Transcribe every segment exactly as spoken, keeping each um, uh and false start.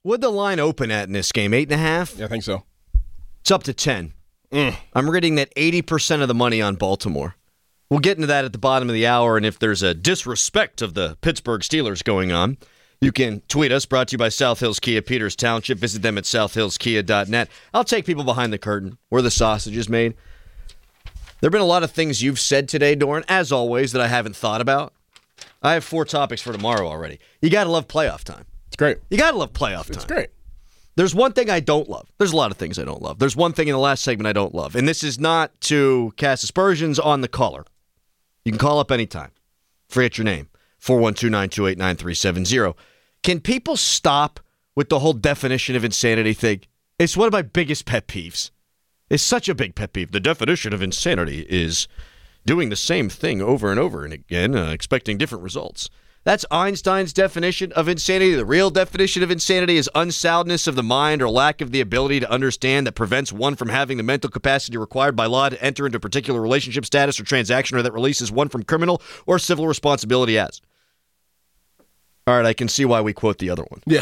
What'd the line open at in this game? Eight and a half? Yeah, I think so. It's up to ten. Mm. I'm reading that eighty percent of the money on Baltimore. We'll get into that at the bottom of the hour, and if there's a disrespect of the Pittsburgh Steelers going on, you can tweet us, brought to you by South Hills Kia, Peters Township. Visit them at south hills kia dot net. I'll take people behind the curtain, where the sausage is made. There have been a lot of things you've said today, Doran, as always, that I haven't thought about. I have four topics for tomorrow already. You got to love playoff time. It's great. You got to love playoff time. It's great. There's one thing I don't love. There's a lot of things I don't love. There's one thing in the last segment I don't love, and this is not to cast aspersions on the caller. You can call up anytime. Forget your name. four one two, nine two eight, nine three seven zero. Can people stop with the whole definition of insanity thing? It's one of my biggest pet peeves. It's such a big pet peeve. The definition of insanity is doing the same thing over and over and again, uh, expecting different results. That's Einstein's definition of insanity. The real definition of insanity is unsoundness of the mind or lack of the ability to understand that prevents one from having the mental capacity required by law to enter into a particular relationship, status, or transaction, or that releases one from criminal or civil responsibility as. All right, I can see why we quote the other one. Yeah.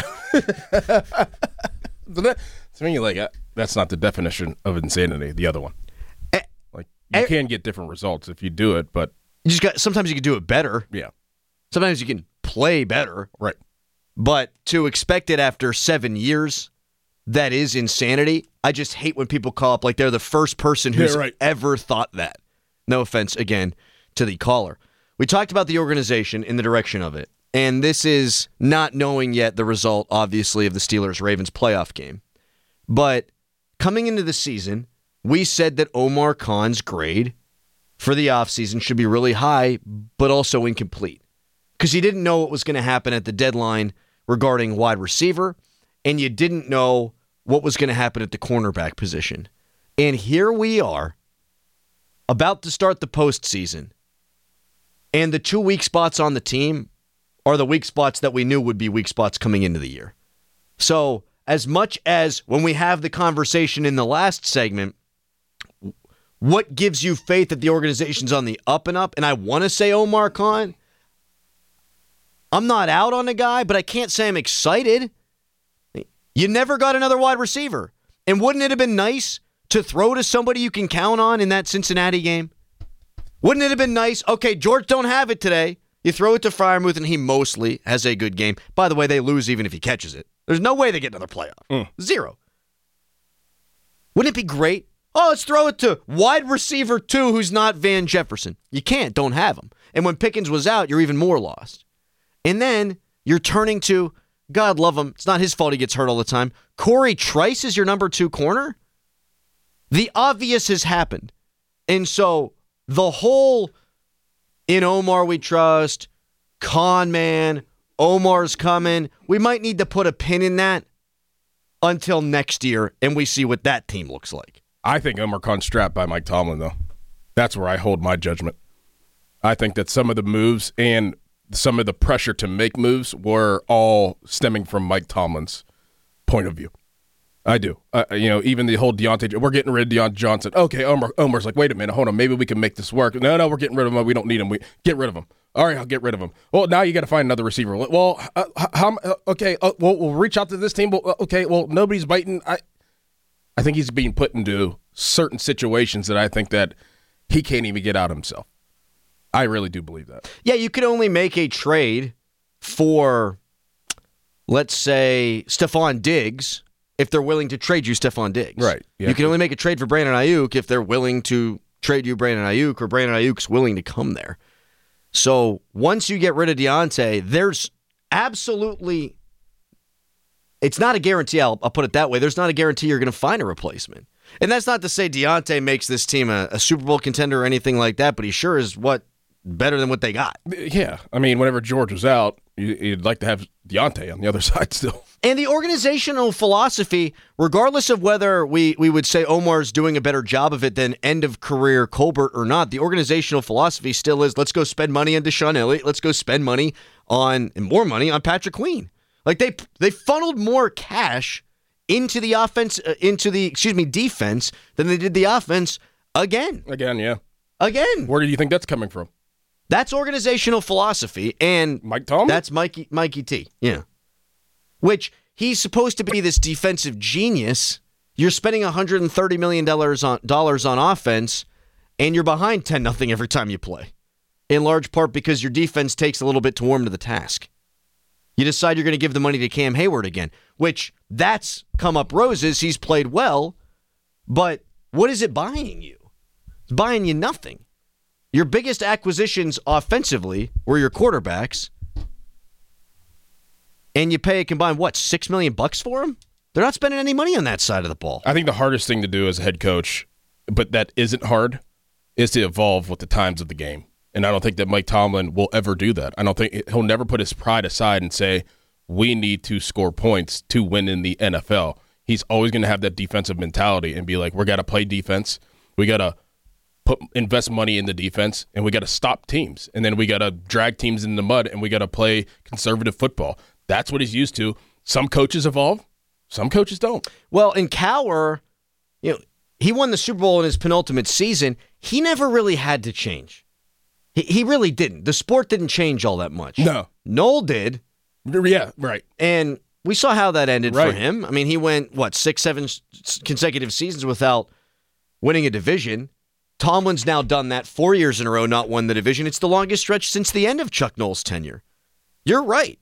So when you're like, uh, that's not the definition of insanity, the other one. Eh, Like, you eh, can get different results if you do it, but You just got. Sometimes you can do it better. yeah. Sometimes you can play better. Right. But to expect it after seven years, that is insanity. I just hate when people call up like they're the first person who's Yeah, right. ever thought that. No offense, again, to the caller. We talked about the organization in the direction of it. And this is not knowing yet the result, obviously, of the Steelers-Ravens playoff game. But coming into the season, we said that Omar Khan's grade for the offseason should be really high, but also incomplete. Because you didn't know what was going to happen at the deadline regarding wide receiver, and you didn't know what was going to happen at the cornerback position. And here we are, about to start the postseason, and the two weak spots on the team are the weak spots that we knew would be weak spots coming into the year. So, as much as when we have the conversation in the last segment, what gives you faith that the organization's on the up and up, and I want to say Omar Khan, I'm not out on the guy, but I can't say I'm excited. You never got another wide receiver. And wouldn't it have been nice to throw to somebody you can count on in that Cincinnati game? Wouldn't it have been nice? Okay, George don't have it today. You throw it to Freiermuth, and he mostly has a good game. By the way, they lose even if he catches it. There's no way they get another playoff. Mm. Zero. Wouldn't it be great? Oh, let's throw it to wide receiver two who's not Van Jefferson. You can't. Don't have him. And when Pickens was out, you're even more lost. And then you're turning to, God love him, it's not his fault he gets hurt all the time, Corey Trice is your number two corner? The obvious has happened. And so the whole in Omar we trust, con man, Omar's coming, we might need to put a pin in that until next year and we see what that team looks like. I think Omar Khan's strapped by Mike Tomlin, though. That's where I hold my judgment. I think that some of the moves and some of the pressure to make moves were all stemming from Mike Tomlin's point of view. I do. Uh, you know, even the whole Deontay, we're getting rid of Deontay Johnson. Okay, Omar, Omar's like, wait a minute, hold on, maybe we can make this work. No, no, we're getting rid of him. We don't need him. We get rid of him. All right, I'll get rid of him. Well, now you got to find another receiver. Well, uh, how? Uh, okay, uh, well, we'll reach out to this team. Well, okay, well, nobody's biting. I, I think he's being put into certain situations that I think that he can't even get out himself. I really do believe that. Yeah, you could only make a trade for, let's say, Stephon Diggs if they're willing to trade you Stephon Diggs. Right. Yeah. You can only make a trade for Brandon Ayuk if they're willing to trade you Brandon Ayuk or Brandon Ayuk's willing to come there. So once you get rid of Deontay, there's absolutely, it's not a guarantee, I'll, I'll put it that way, there's not a guarantee you're going to find a replacement. And that's not to say Deontay makes this team a, a Super Bowl contender or anything like that, but he sure is what better than what they got. Yeah. I mean, whenever George was out, you'd like to have Deontay on the other side still. And the organizational philosophy, regardless of whether we, we would say Omar's doing a better job of it than end-of-career Colbert or not, the organizational philosophy still is, let's go spend money on Deshaun Elliott, let's go spend money on, and more money on Patrick Queen. Like, they they funneled more cash into the offense, uh, into the, excuse me, defense than they did the offense again. Again, yeah. Again. Where do you think that's coming from? That's organizational philosophy, and Mike Tomlin? That's Mikey Mikey T, yeah. Which, he's supposed to be this defensive genius. You're spending one hundred thirty million dollars on, dollars on offense, and you're behind ten nothing every time you play, in large part because your defense takes a little bit to warm to the task. You decide you're going to give the money to Cam Hayward again, which that's come up roses. He's played well, but what is it buying you? It's buying you nothing. Your biggest acquisitions offensively were your quarterbacks, and you pay a combined, what, six million bucks for them? They're not spending any money on that side of the ball. I think the hardest thing to do as a head coach, but that isn't hard, is to evolve with the times of the game. And I don't think that Mike Tomlin will ever do that. I don't think he'll never put his pride aside and say, we need to score points to win in the N F L. He's always going to have that defensive mentality and be like, we got to play defense. We got to put invest money in the defense, and we got to stop teams. And then we got to drag teams in the mud, and we got to play conservative football. That's what he's used to. Some coaches evolve. Some coaches don't. Well, in Cowher, you know, he won the Super Bowl in his penultimate season. He never really had to change. He, he really didn't. The sport didn't change all that much. No. Noel did. Yeah, right. And we saw how that ended right. for him. I mean, he went, what, six, seven consecutive seasons without winning a division. Tomlin's now done that four years in a row, not won the division. It's the longest stretch since the end of Chuck Noll's tenure. You're right.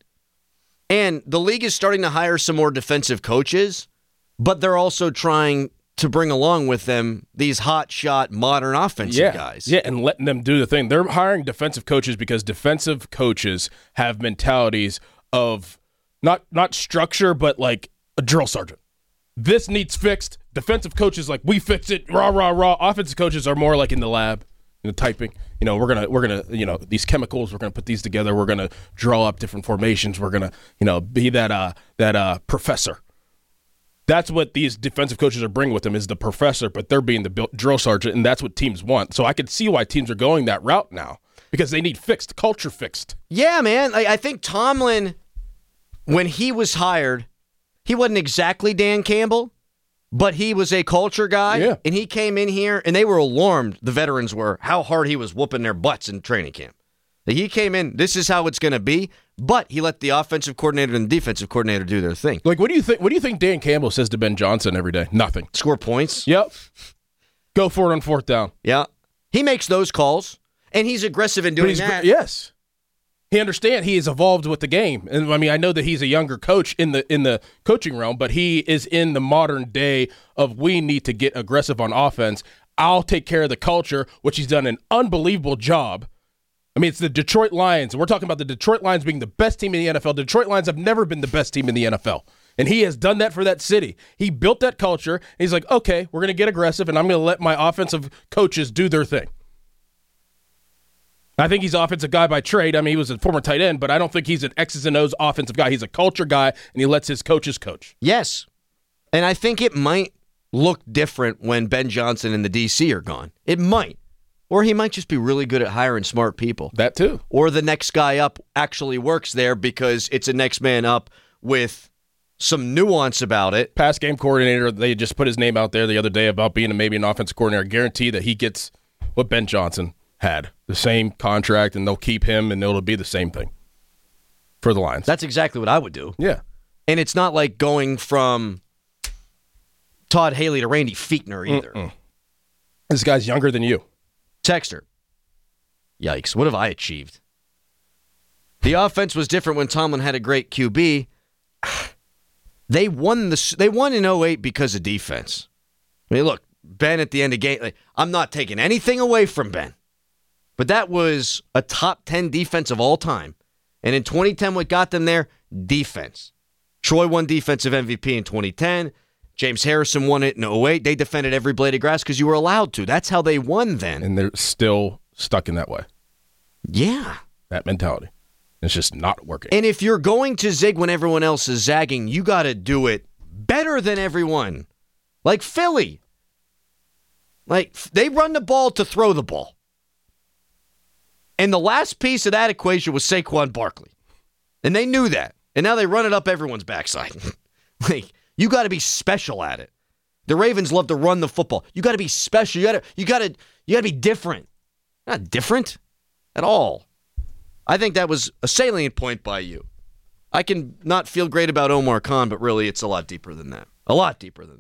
And the league is starting to hire some more defensive coaches, but they're also trying to bring along with them these hot-shot, modern offensive yeah. guys. Yeah, and letting them do the thing. They're hiring defensive coaches because defensive coaches have mentalities of not not structure, but like a drill sergeant. This needs fixed. Defensive coaches like, we fix it, rah, rah, rah. Offensive coaches are more like in the lab, you know, typing. You know, we're gonna we're gonna you know these chemicals. We're gonna put these together. We're gonna draw up different formations. We're gonna you know be that uh that uh professor. That's what these defensive coaches are bringing with them is the professor, but they're being the drill sergeant, and that's what teams want. So I can see why teams are going that route now because they need fixed culture fixed. Yeah, man. I, I think Tomlin, when he was hired, he wasn't exactly Dan Campbell. But he was a culture guy, yeah. and he came in here, and they were alarmed, the veterans were, how hard he was whooping their butts in training camp. He came in, this is how it's going to be, but he let the offensive coordinator and the defensive coordinator do their thing. Like, what do you think? What do you think Dan Campbell says to Ben Johnson every day? Nothing. Score points. Yep. Go for it on fourth down. Yeah. He makes those calls, and he's aggressive in doing that. Yes. He understands he has evolved with the game. And I mean, I know that he's a younger coach in the in the coaching realm, but he is in the modern day of we need to get aggressive on offense. I'll take care of the culture, which he's done an unbelievable job. I mean, it's the Detroit Lions. We're talking about the Detroit Lions being the best team in the N F L. The Detroit Lions have never been the best team in the N F L. And he has done that for that city. He built that culture. And he's like, okay, we're going to get aggressive, and I'm going to let my offensive coaches do their thing. I think he's an offensive guy by trade. I mean, he was a former tight end, but I don't think he's an X's and O's offensive guy. He's a culture guy, and he lets his coaches coach. Yes. And I think it might look different when Ben Johnson and the D C are gone. It might. Or he might just be really good at hiring smart people. That too. Or the next guy up actually works there because it's a next man up with some nuance about it. Pass game coordinator, they just put his name out there the other day about being maybe an offensive coordinator. I guarantee that he gets what Ben Johnson had, the same contract, and they'll keep him, and it'll be the same thing for the Lions. That's exactly what I would do. Yeah. And it's not like going from Todd Haley to Randy Fichtner either. Mm-mm. This guy's younger than you. Texter. Yikes, what have I achieved? The offense was different when Tomlin had a great Q B. They won the they won in oh eight because of defense. I mean, look, Ben at the end of the game, like, I'm not taking anything away from Ben. But that was a top ten defense of all time. And in twenty ten, what got them there? Defense. Troy won defensive M V P in twenty ten. James Harrison won it in oh eight. They defended every blade of grass because you were allowed to. That's how they won then. And they're still stuck in that way. Yeah. That mentality. It's just not working. And if you're going to zig when everyone else is zagging, you got to do it better than everyone. Like Philly. Like, they run the ball to throw the ball. And the last piece of that equation was Saquon Barkley. And they knew that. And now they run it up everyone's backside. Like, you got to be special at it. The Ravens love to run the football. You got to be special. You got to you got to you got to be different. Not different at all. I think that was a salient point by you. I can not feel great about Omar Khan, but really it's a lot deeper than that. A lot deeper than that.